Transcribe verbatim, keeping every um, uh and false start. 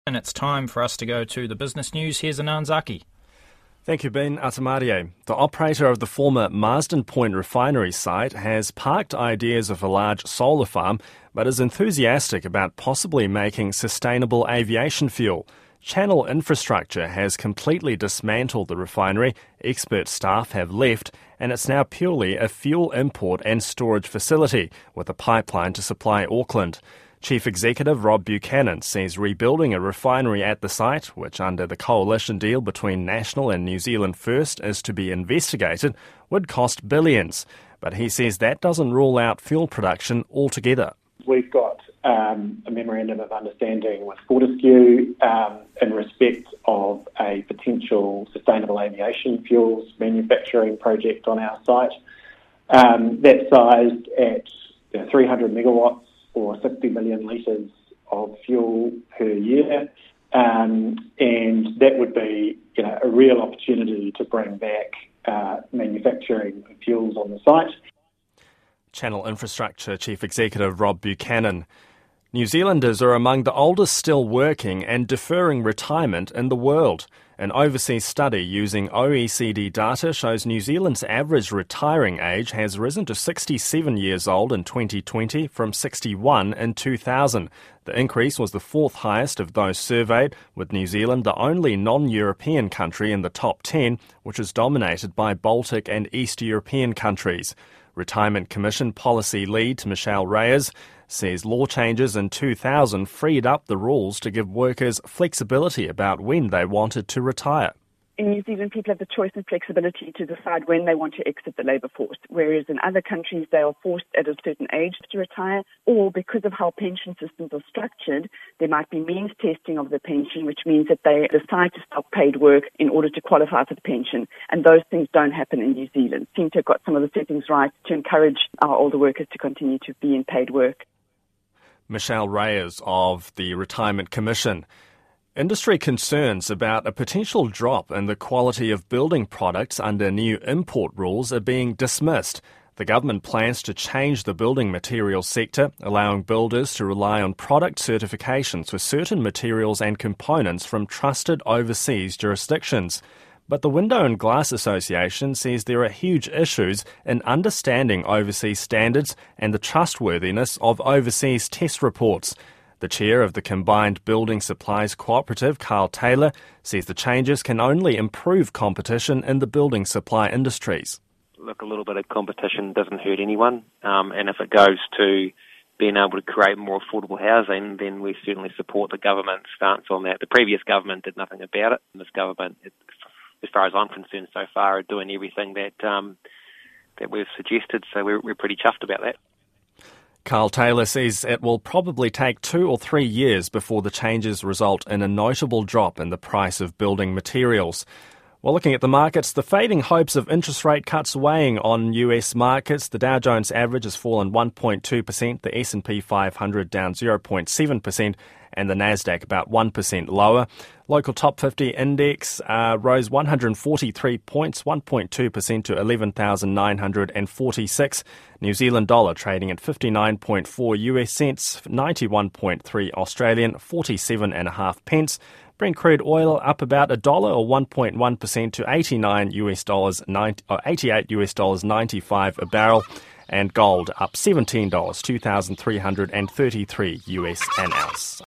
And it's time for us to go to the business news. Here's Anand Zaki. Thank you, Ben Atamarie. The operator of the former Marsden Point refinery site has parked ideas of a large solar farm, but is enthusiastic about possibly making sustainable aviation fuel. Channel Infrastructure has completely dismantled the refinery, expert staff have left, and it's now purely a fuel import and storage facility with a pipeline to supply Auckland. Chief Executive Rob Buchanan says rebuilding a refinery at the site, which under the coalition deal between National and New Zealand First is to be investigated, would cost billions. But he says that doesn't rule out fuel production altogether. We've got um, a memorandum of understanding with Fortescue um, in respect of a potential sustainable aviation fuels manufacturing project on our site. Um, that's sized at you know, three hundred megawatts or sixty million litres of fuel per year. Um, and that would be you know, a real opportunity to bring back uh, manufacturing of fuels on the site. Channel Infrastructure Chief Executive Rob Buchanan. New Zealanders are among the oldest still working and deferring retirement in the world. An overseas study using O E C D data shows New Zealand's average retiring age has risen to sixty-seven years old in twenty twenty from sixty-one in two thousand. The increase was the fourth highest of those surveyed, with New Zealand the only non-European country in the top ten, which is dominated by Baltic and East European countries. Retirement Commission policy lead Michelle Reyes says law changes in two thousand freed up the rules to give workers flexibility about when they wanted to retire. In New Zealand, people have the choice and flexibility to decide when they want to exit the labour force, whereas in other countries they are forced at a certain age to retire, or because of how pension systems are structured, there might be means testing of the pension, which means that they decide to stop paid work in order to qualify for the pension, and those things don't happen in New Zealand. Seem to have got some of the settings right to encourage our older workers to continue to be in paid work. Michelle Reyes of the Retirement Commission. Industry concerns about a potential drop in the quality of building products under new import rules are being dismissed. The government plans to change the building materials sector, allowing builders to rely on product certifications for certain materials and components from trusted overseas jurisdictions. But the Window and Glass Association says there are huge issues in understanding overseas standards and the trustworthiness of overseas test reports. The chair of the Combined Building Supplies Cooperative, Carl Taylor, says the changes can only improve competition in the building supply industries. Look, a little bit of competition doesn't hurt anyone, um, and if it goes to being able to create more affordable housing, then we certainly support the government's stance on that. The previous government did nothing about it, and this government, as far as I'm concerned so far, are doing everything that um, that we've suggested, so we're, we're pretty chuffed about that. Carl Taylor says it will probably take two or three years before the changes result in a notable drop in the price of building materials. Well, looking at the markets, the fading hopes of interest rate cuts weighing on U S markets. The Dow Jones average has fallen one point two percent, the S and P five hundred down zero point seven percent, and the Nasdaq about one percent lower. Local top fifty index uh, rose one hundred forty-three points, one point two percent to eleven thousand nine hundred forty-six. New Zealand dollar trading at fifty-nine point four U S cents, ninety-one point three Australian, forty-seven and a half pence. Brent crude oil up about a dollar or one point one percent to eighty-nine U S dollars, ninety, or eighty-eight U S dollars ninety-five a barrel. And gold up seventeen dollars, two thousand three hundred thirty-three U S an ounce.